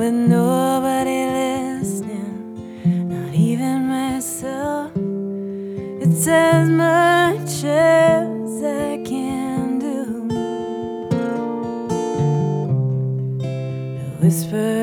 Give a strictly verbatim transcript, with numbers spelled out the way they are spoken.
with nobody listening, not even myself. It's as much as I can do. The whisper